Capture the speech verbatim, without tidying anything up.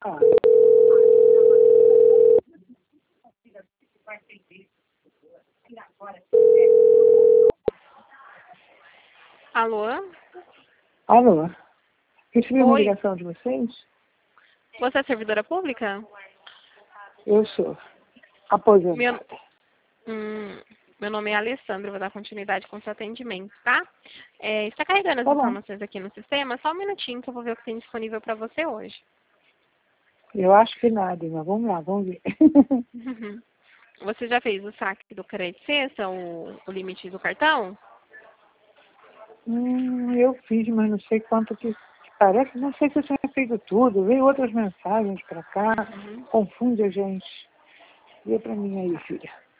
Ah, Alô? alô? Recebi uma Oi, ligação de vocês? você é servidora pública? Eu sou Meu, aposentada. hum, meu nome é Alessandra, vou dar continuidade com o seu atendimento, tá? É, está carregando as Tá bom. informações aqui no sistema, só um minutinho que eu vou ver o que tem disponível para você hoje. Eu acho que nada, mas vamos lá, vamos ver. Você já fez o saque do crédito sexta, o, o limite do cartão? hum, eu fiz, mas não sei quanto que... Parece, não sei se eu tinha feito tudo. Veio outras mensagens pra cá, Uhum. confunde a gente. Vê pra mim aí, filha.